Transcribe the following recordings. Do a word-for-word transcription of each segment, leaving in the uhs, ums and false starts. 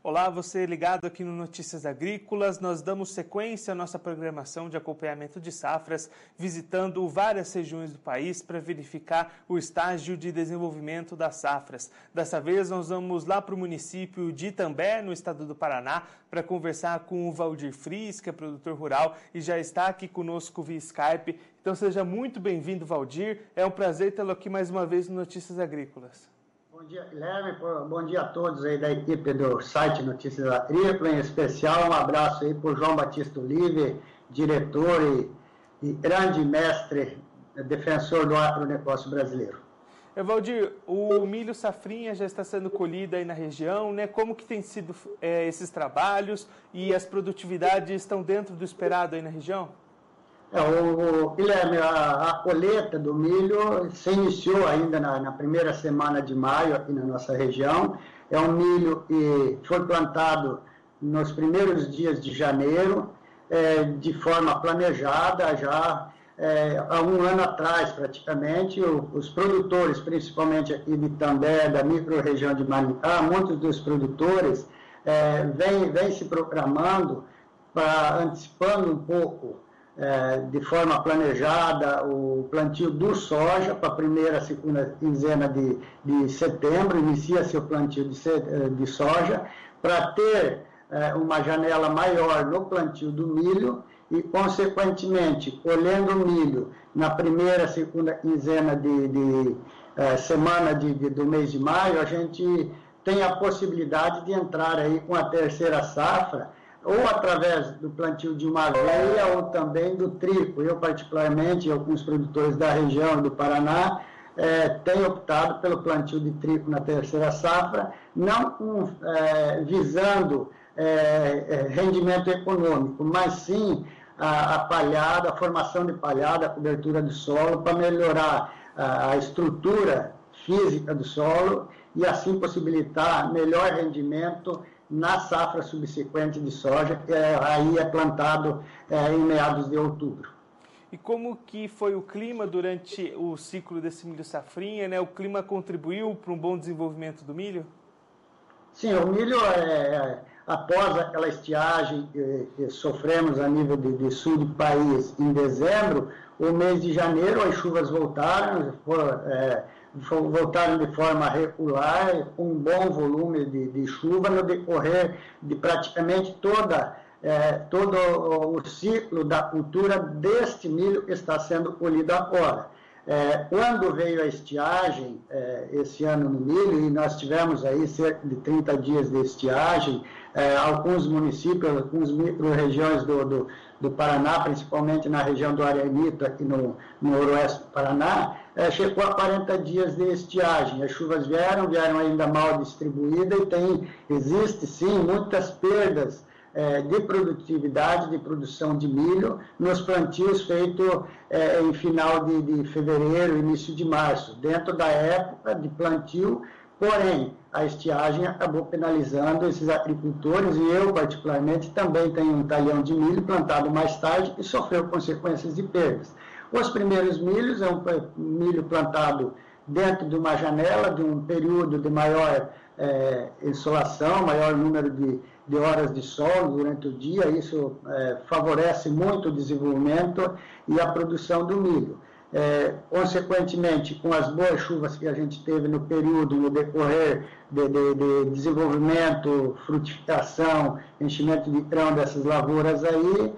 Olá, você ligado aqui no Notícias Agrícolas. Nós damos sequência à nossa programação de acompanhamento de safras, visitando várias regiões do país para verificar o estágio de desenvolvimento das safras. Dessa vez, nós vamos lá para o município de Itambé, no estado do Paraná, para conversar com o Valdir Fris, que é produtor rural e já está aqui conosco via Skype. Então, seja muito bem-vindo, Valdir. É um prazer tê-lo aqui mais uma vez no Notícias Agrícolas. Bom dia, Guilherme. Bom dia a todos aí da equipe do site Notícias Agrícolas, em especial um abraço aí para o João Batista Olive, diretor e, e grande mestre, defensor do agronegócio brasileiro. É, Valdir, o milho safrinha já está sendo colhido aí na região, né? Como que tem sido é, esses trabalhos e as produtividades estão dentro do esperado aí na região? É, o, o, Guilherme, a, a colheita do milho se iniciou ainda na, na primeira semana de maio aqui na nossa região. É um milho que foi plantado nos primeiros dias de janeiro, é, de forma planejada, já é, há um ano atrás praticamente. O, os produtores, principalmente aqui de Itambé, da micro-região de Maringá, muitos dos produtores é, vêm vem se programando, pra, antecipando um pouco, É, de forma planejada, o plantio do soja para a primeira, segunda quinzena de, de setembro, inicia-se o plantio de, de soja, para ter é, uma janela maior no plantio do milho e, consequentemente, colhendo o milho na primeira, segunda quinzena de, de é, semana de, de, do mês de maio, a gente tem a possibilidade de entrar aí com a terceira safra, ou através do plantio de uma aveia ou também do trigo. Eu, particularmente, e alguns produtores da região do Paraná, é, têm optado pelo plantio de trigo na terceira safra, não um, é, visando é, é, rendimento econômico, mas sim a, a palhada, a formação de palhada, a cobertura do solo, para melhorar a, a estrutura física do solo e assim possibilitar melhor rendimento na safra subsequente de soja, que é, aí é plantado é, em meados de outubro. E como que foi o clima durante o ciclo desse milho safrinha, né? O clima contribuiu para um bom desenvolvimento do milho? Sim, o milho, é, após aquela estiagem que, que sofremos a nível de, de sul do país em dezembro, o mês de janeiro as chuvas voltaram, foram, é, voltaram de forma regular, com um bom volume de, de chuva no decorrer de praticamente toda, é, todo o ciclo da cultura deste milho que está sendo colhido agora. É, quando veio a estiagem, é, esse ano no milho, e nós tivemos aí cerca de trinta dias de estiagem, é, alguns municípios, algumas micro-regiões do, do, do Paraná, principalmente na região do Arenito, aqui no, no noroeste do Paraná, é, chegou a quarenta dias de estiagem. As chuvas vieram, vieram ainda mal distribuídas e tem, existe sim muitas perdas é, de produtividade, de produção de milho nos plantios feitos é, em final de, de fevereiro, início de março, dentro da época de plantio. Porém, a estiagem acabou penalizando esses agricultores e eu, particularmente, também tenho um talhão de milho plantado mais tarde e sofreu consequências de perdas. Os primeiros milhos é um milho plantado dentro de uma janela, de um período de maior é, insolação, maior número de, de horas de sol durante o dia. Isso é, favorece muito o desenvolvimento e a produção do milho. É, consequentemente, com as boas chuvas que a gente teve no período, no decorrer de, de, de desenvolvimento, frutificação, enchimento de grão dessas lavouras aí,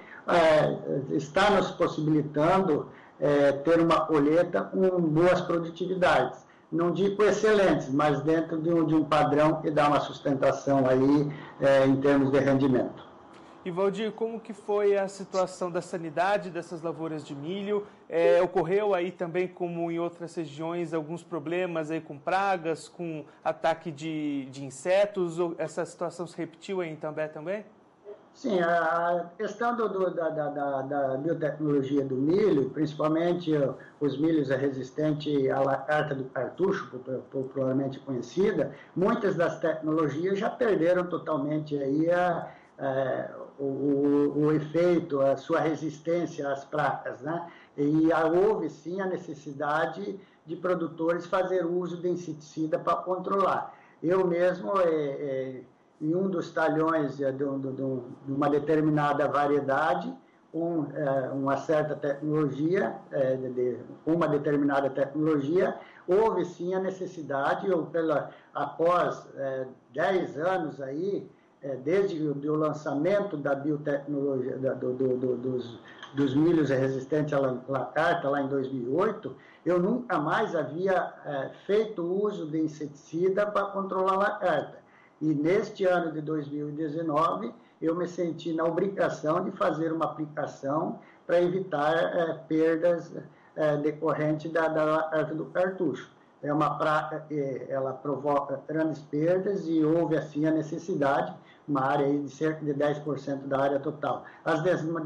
é, está nos possibilitando é, ter uma colheita com boas produtividades. Não digo excelentes, mas dentro de um, de um padrão que dá uma sustentação aí é, em termos de rendimento. E, Valdir, como que foi a situação da sanidade dessas lavouras de milho? É, ocorreu aí também, como em outras regiões, alguns problemas aí com pragas, com ataque de, de insetos? Ou essa situação se repetiu aí em Itambé também? Sim, a questão do, do, da, da, da biotecnologia do milho, principalmente os milhos resistentes à lagarta do cartucho, popularmente conhecida, muitas das tecnologias já perderam totalmente aí a, a, o, o, o efeito, a sua resistência às pragas, né? E houve sim a necessidade de produtores fazer uso de inseticida para controlar. Eu mesmo é, é, em um dos talhões de, de, de, de uma determinada variedade, um, é, uma certa tecnologia, é, de, de uma determinada tecnologia, houve sim a necessidade, ou pela, após é, dez anos aí, é, desde o lançamento da biotecnologia, da, do, do, do, dos, dos milhos resistentes à lacarta, lá em dois mil e oito, eu nunca mais havia é, feito uso de inseticida para controlar a lacarta. E neste ano de dois mil e dezenove, eu me senti na obrigação de fazer uma aplicação para evitar é, perdas é, decorrentes da, da lacarta do cartucho. É uma praga, ela provoca grandes perdas e houve assim a necessidade, uma área aí de cerca de dez por cento da área total. As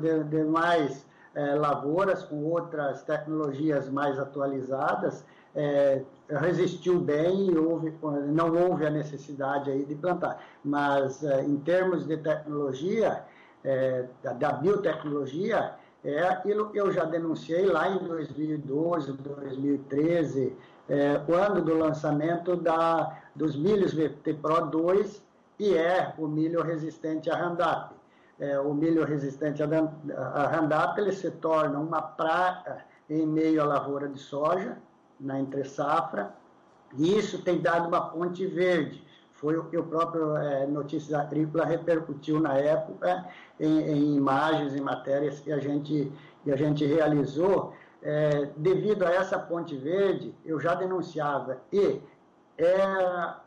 demais é, lavouras com outras tecnologias mais atualizadas é, resistiu bem e houve, não houve a necessidade aí de plantar. Mas é, em termos de tecnologia, é, da, da biotecnologia, é aquilo que eu já denunciei lá em dois mil e doze, dois mil e treze, é, quando do lançamento da, dos milhos V T Pro dois, e é o milho resistente a Roundup. É, o milho resistente a, a Roundup, ele se torna uma praga em meio à lavoura de soja, na entre-safra, e isso tem dado uma ponte verde. Foi o que o próprio é, Notícias Agrícolas repercutiu na época em, em imagens, em matérias que a gente, que a gente realizou. É, devido a essa ponte verde, eu já denunciava e era...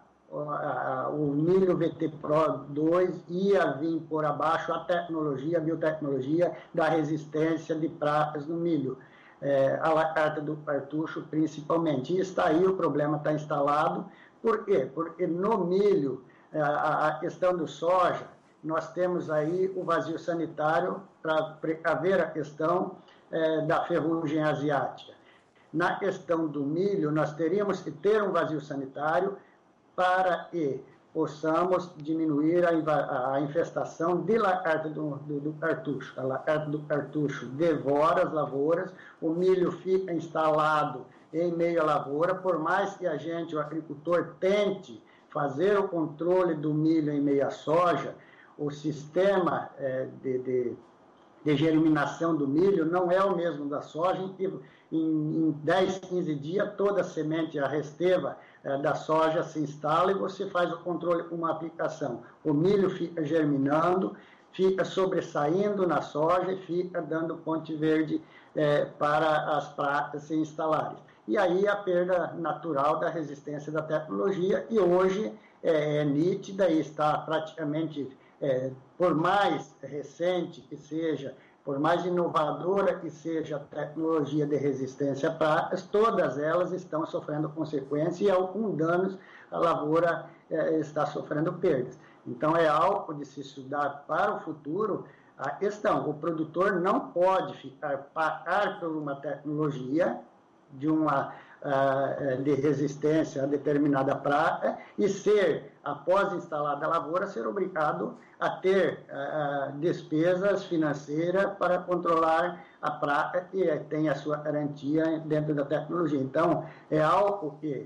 o milho V T Pro dois ia vir por abaixo a tecnologia, a biotecnologia da resistência de pragas no milho, é, a lacarta do cartucho principalmente. E está aí, o problema está instalado. Por quê? Porque no milho, a, a questão do soja, nós temos aí o vazio sanitário para precaver a questão é, da ferrugem asiática. Na questão do milho, nós teríamos que ter um vazio sanitário para que possamos diminuir a, a infestação de lacarta do, do, do cartucho. A lacarta do cartucho devora as lavouras, o milho fica instalado em meio à lavoura, por mais que a gente, o agricultor, tente fazer o controle do milho em meio à soja, o sistema é, de, de, de germinação do milho não é o mesmo da soja, em, em dez, quinze dias toda a semente, a resteva é, da soja se instala e você faz o controle com uma aplicação. O milho fica germinando, fica sobressaindo na soja e fica dando ponte verde é, para as pragas se instalarem. E aí a perda natural da resistência da tecnologia, e hoje é, é nítida e está praticamente, é, por mais recente que seja, por mais inovadora que seja a tecnologia de resistência a pragas, todas elas estão sofrendo consequências e alguns danos a lavoura é, está sofrendo perdas. Então é algo de se estudar para o futuro a questão. O produtor não pode ficar pagar por uma tecnologia de uma uh, de resistência a determinada praga e ser, após instalada a lavoura, ser obrigado a ter uh, despesas financeiras para controlar a praga que tem a sua garantia dentro da tecnologia. Então, é algo que,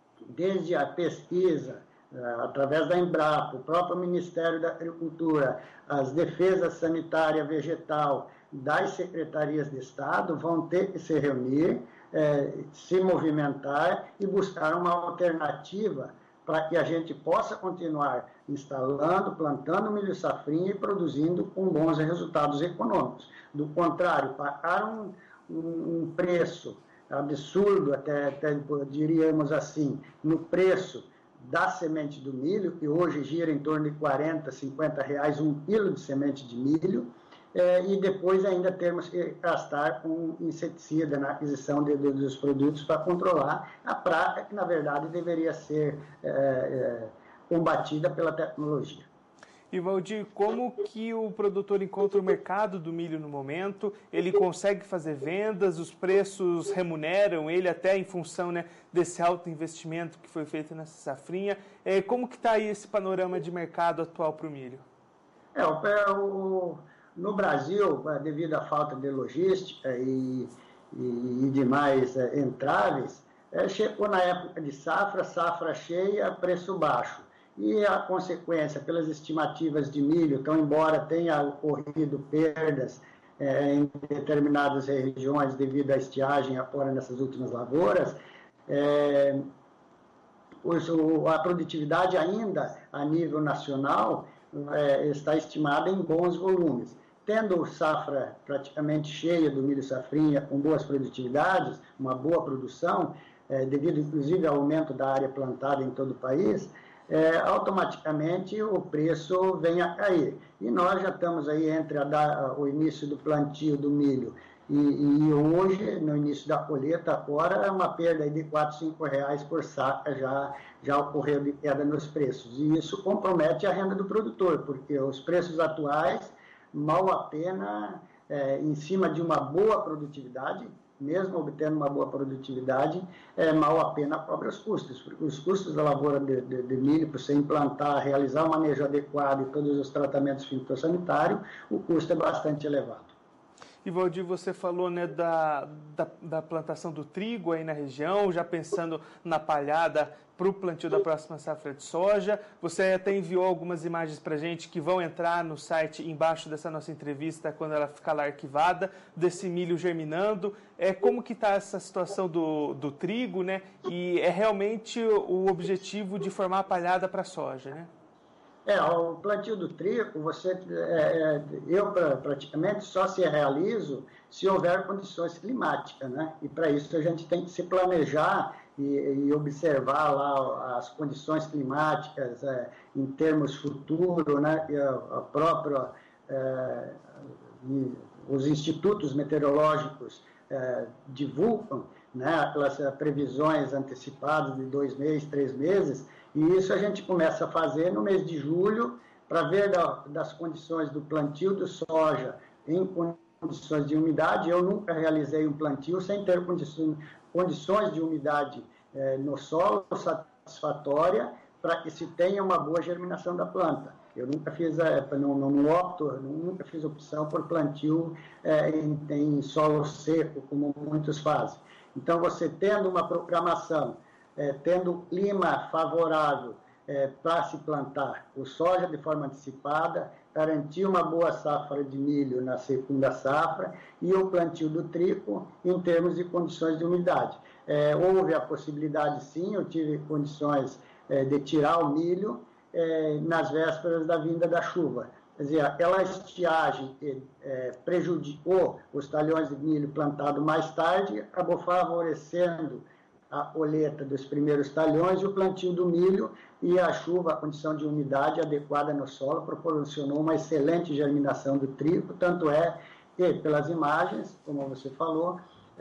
desde a pesquisa, uh, através da Embrapa, o próprio Ministério da Agricultura, as defesas sanitária vegetal das secretarias de Estado vão ter que se reunir, É, se movimentar e buscar uma alternativa para que a gente possa continuar instalando, plantando milho safrinha e produzindo com bons resultados econômicos. Do contrário, pagar um, um preço absurdo, até, até diríamos assim, no preço da semente do milho, que hoje gira em torno de quarenta, cinquenta reais um quilo de semente de milho, É, e depois ainda temos que gastar com inseticida na aquisição de, de, dos produtos para controlar a praga, que na verdade deveria ser é, é, combatida pela tecnologia. E Valdir, como que o produtor encontra o mercado do milho no momento? Ele consegue fazer vendas, os preços remuneram ele até em função, né, desse alto investimento que foi feito nessa safrinha. É, como que está aí esse panorama de mercado atual para o milho? É, o... o... No Brasil, devido à falta de logística e, e, e demais é, entraves, é, chegou na época de safra, safra cheia, preço baixo. e a consequência, pelas estimativas de milho, então, embora tenha ocorrido perdas é, em determinadas regiões devido à estiagem agora nessas últimas lavouras, é, a produtividade ainda a nível nacional é, está estimada em bons volumes. Tendo safra praticamente cheia do milho safrinha, com boas produtividades, uma boa produção, é, devido inclusive ao aumento da área plantada em todo o país, é, automaticamente o preço vem a cair. E nós já estamos aí entre a, o início do plantio do milho e, e hoje, no início da colheita, agora é uma perda de quatro, cinco reais por saca já, já ocorreu de queda nos preços. E isso compromete a renda do produtor, porque os preços atuais, mal a pena, é, em cima de uma boa produtividade, mesmo obtendo uma boa produtividade, é, mal a pena cobra os custos, porque os custos da lavoura de, de, de milho, para você implantar, realizar o manejo adequado e todos os tratamentos fitossanitários, o custo é bastante elevado. E, Valdir, você falou, né, da, da, da plantação do trigo aí na região, já pensando na palhada para o plantio da próxima safra de soja. Você até enviou algumas imagens para a gente que vão entrar no site embaixo dessa nossa entrevista, quando ela ficar lá arquivada, desse milho germinando. É, como que está essa situação do, do trigo, né? E é realmente o objetivo de formar a palhada para a soja, né? É, o plantio do trigo, você, é, eu praticamente só se realizo se houver condições climáticas, né? E para isso a gente tem que se planejar e, e observar lá as condições climáticas é, em termos futuros, né? E a, a própria, é, os institutos meteorológicos é, divulgam, né? Aquelas previsões antecipadas de dois meses, três meses. E isso a gente começa a fazer no mês de julho, para ver da, das condições do plantio do soja em condições de umidade. Eu nunca realizei um plantio sem ter condições, condições de umidade eh, no solo satisfatória, para que se tenha uma boa germinação da planta. Eu nunca fiz, eh, não, não opto, nunca fiz opção por plantio eh, em, em solo seco, como muitos fazem. Então, você tendo uma programação, É, tendo clima favorável é, para se plantar o soja de forma antecipada, garantir uma boa safra de milho na segunda safra e o plantio do trigo em termos de condições de umidade. É, houve a possibilidade, sim, eu tive condições é, de tirar o milho é, nas vésperas da vinda da chuva. Quer dizer, aquela estiagem que é, prejudicou os talhões de milho plantado mais tarde, acabou favorecendo a colheita dos primeiros talhões e o plantio do milho, e a chuva, a condição de umidade adequada no solo, proporcionou uma excelente germinação do trigo, tanto é que, pelas imagens, como você falou,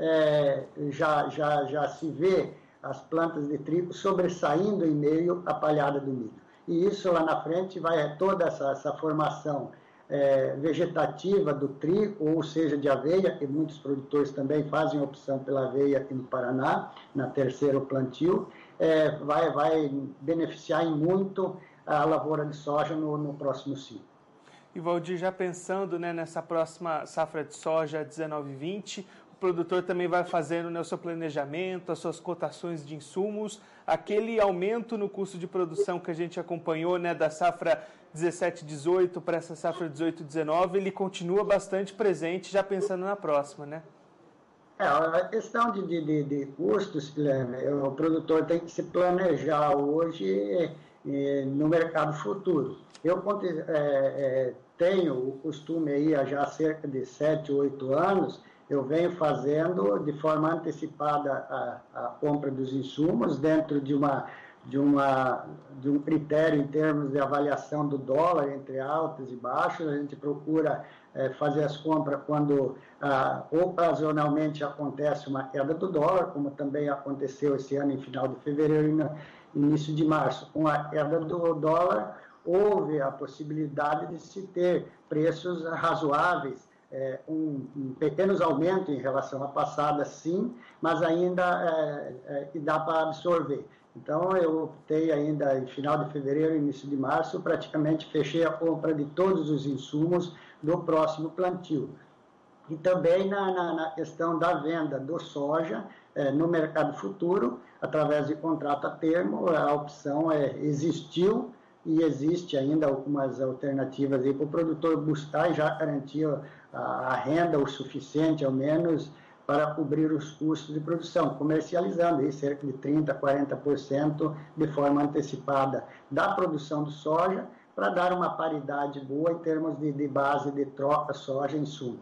é, já, já, já se vê as plantas de trigo sobressaindo em meio à palhada do milho. E isso lá na frente vai toda essa, essa formação É, vegetativa do trigo, ou seja, de aveia, que muitos produtores também fazem opção pela aveia aqui no Paraná, na terceiro plantio, é, vai, vai beneficiar em muito a lavoura de soja no, no próximo ciclo. E, Valdir, já pensando, né, nessa próxima safra de soja dezenove vinte, o produtor também vai fazendo, né, o seu planejamento, as suas cotações de insumos, aquele aumento no custo de produção que a gente acompanhou, né, da safra dezessete dezoito para essa safra dezoito dezenove, ele continua bastante presente, já pensando na próxima, né? É, a questão de, de, de custos, o produtor tem que se planejar hoje é, no mercado futuro. Eu é, é, tenho o costume aí há já cerca de sete, oito anos, eu venho fazendo de forma antecipada a, a compra dos insumos dentro de uma De, uma, de um critério em termos de avaliação do dólar entre altos e baixos. A gente procura é, fazer as compras quando ah, ocasionalmente acontece uma queda do dólar, como também aconteceu esse ano em final de fevereiro e no início de março. Com a queda do dólar, houve a possibilidade de se ter preços razoáveis, é, um, um pequenos aumentos em relação à passada, sim, mas ainda é, é, que dá para absorver. Então, eu optei ainda em final de fevereiro, início de março, praticamente fechei a compra de todos os insumos do próximo plantio. E também na, na, na questão da venda do soja eh, no mercado futuro, através de contrato a termo, a opção é, existiu e existe ainda algumas alternativas aí para o produtor buscar e já garantir a, a renda o suficiente, ao menos, para cobrir os custos de produção, comercializando aí cerca de trinta por cento, quarenta por cento de forma antecipada da produção de soja, para dar uma paridade boa em termos de, de base de troca soja-insumo.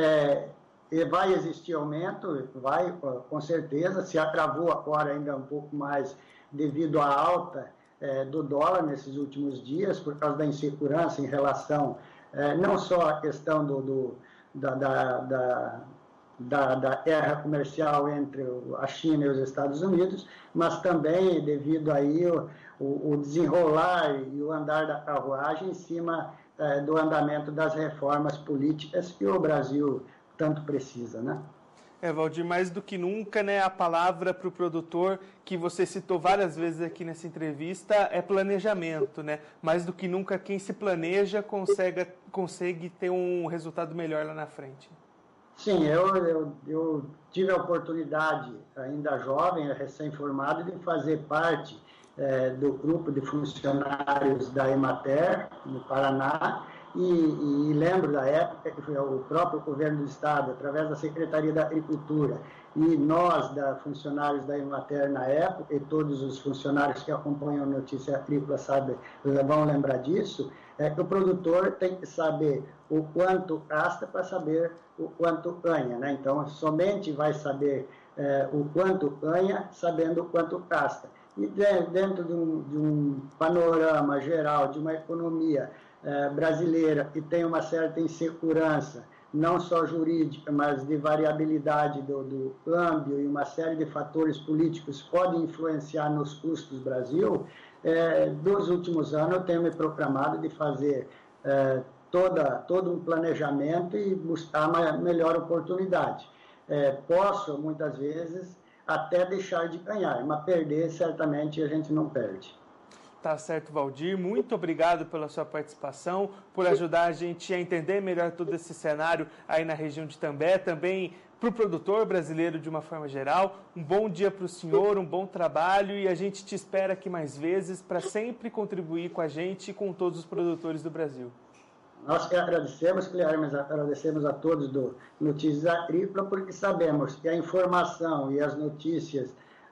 É, e vai existir aumento, vai, com certeza, se agravou agora ainda um pouco mais devido à alta é, do dólar nesses últimos dias, por causa da insegurança em relação, é, não só à questão do, do, da, da, da, da, da guerra comercial entre a China e os Estados Unidos, mas também devido aí o, o, o desenrolar e o andar da carruagem em cima é, do andamento das reformas políticas que o Brasil tanto precisa, né? É, Valdir, mais do que nunca, né, a palavra para o produtor, que você citou várias vezes aqui nessa entrevista, é planejamento, né? Mais do que nunca, quem se planeja consegue, consegue ter um resultado melhor lá na frente. Sim, eu, eu, eu tive a oportunidade, ainda jovem, recém-formado, de fazer parte é, do grupo de funcionários da Emater, no Paraná, E, e lembro da época que foi o próprio governo do Estado, através da Secretaria da Agricultura, e nós, da, funcionários da Emater na época, e todos os funcionários que acompanham a Notícia Agrícola sabe, vão lembrar disso, é que o produtor tem que saber o quanto gasta para saber o quanto ganha, né? Então, somente vai saber é, o quanto ganha sabendo o quanto gasta. E de, dentro de um, de um panorama geral, de uma economia Eh, brasileira, que tem uma certa insegurança, não só jurídica, mas de variabilidade do, do câmbio e uma série de fatores políticos podem influenciar nos custos do Brasil, eh, dos últimos anos eu tenho me proclamado de fazer eh, toda, todo um planejamento e buscar uma melhor oportunidade. Eh, posso, muitas vezes, até deixar de ganhar, mas perder, certamente, a gente não perde. Tá certo, Valdir. Muito obrigado pela sua participação, por ajudar a gente a entender melhor todo esse cenário aí na região de També, também para o produtor brasileiro de uma forma geral. Um bom dia para o senhor, um bom trabalho e a gente te espera aqui mais vezes para sempre contribuir com a gente e com todos os produtores do Brasil. Nós que agradecemos, Guilherme, agradecemos a todos do Notícias Agrícolas, porque sabemos que a informação e as notícias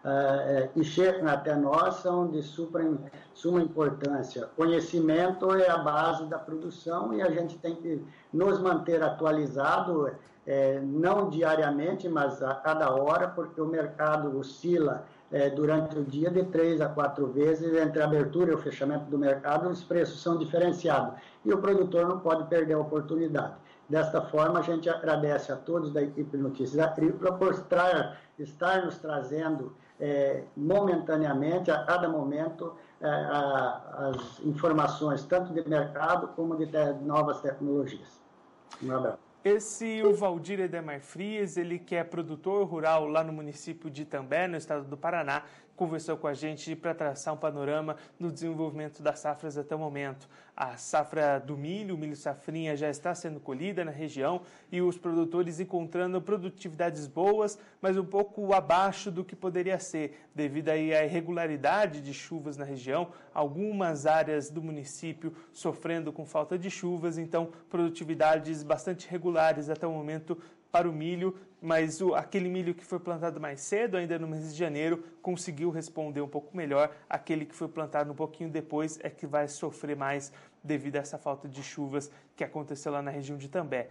Uh, que chegam até nós são de super, suma importância. Conhecimento é a base da produção e a gente tem que nos manter atualizado, eh, não diariamente, mas a cada hora, porque o mercado oscila eh, durante o dia de três a quatro vezes, entre a abertura e o fechamento do mercado, os preços são diferenciados e o produtor não pode perder a oportunidade. Desta forma, a gente agradece a todos da equipe Notícias Agrícolas por estar, estar nos trazendo É, momentaneamente, a cada momento, é, a, as informações, tanto de mercado como de te, novas tecnologias. Um abraço. Esse o Valdir Edemar Frias, ele que é produtor rural lá no município de També, no estado do Paraná, conversou com a gente para traçar um panorama no desenvolvimento das safras até o momento. A safra do milho, o milho safrinha, já está sendo colhida na região e os produtores encontrando produtividades boas, mas um pouco abaixo do que poderia ser, devido aí à irregularidade de chuvas na região, algumas áreas do município sofrendo com falta de chuvas, então produtividades bastante regulares até o momento para o milho, mas o, aquele milho que foi plantado mais cedo, ainda no mês de janeiro, conseguiu responder um pouco melhor. Aquele que foi plantado um pouquinho depois é que vai sofrer mais devido a essa falta de chuvas que aconteceu lá na região de També.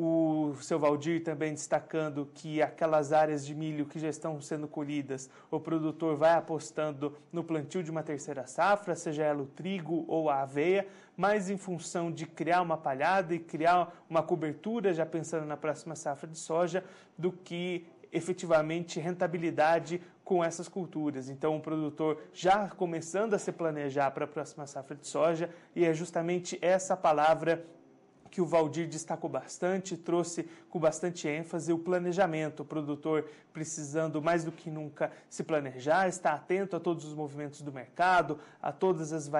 O seu Valdir também destacando que aquelas áreas de milho que já estão sendo colhidas, o produtor vai apostando no plantio de uma terceira safra, seja ela o trigo ou a aveia, mas em função de criar uma palhada e criar uma cobertura, já pensando na próxima safra de soja, do que efetivamente rentabilidade com essas culturas. Então, o produtor já começando a se planejar para a próxima safra de soja, e é justamente essa palavra que o Valdir destacou bastante, trouxe com bastante ênfase o planejamento. O produtor precisando mais do que nunca se planejar, estar atento a todos os movimentos do mercado, a todas as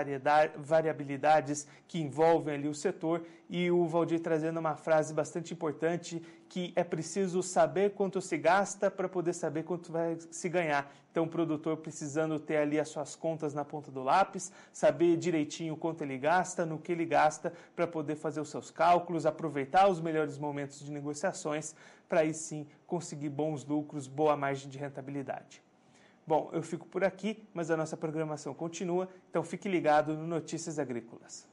variabilidades que envolvem ali o setor, e o Valdir trazendo uma frase bastante importante, que é preciso saber quanto se gasta para poder saber quanto vai se ganhar. Então, o produtor precisando ter ali as suas contas na ponta do lápis, saber direitinho quanto ele gasta, no que ele gasta, para poder fazer os seus cálculos, aproveitar os melhores momentos de negociações, para aí sim conseguir bons lucros, boa margem de rentabilidade. Bom, eu fico por aqui, mas a nossa programação continua, então fique ligado no Notícias Agrícolas.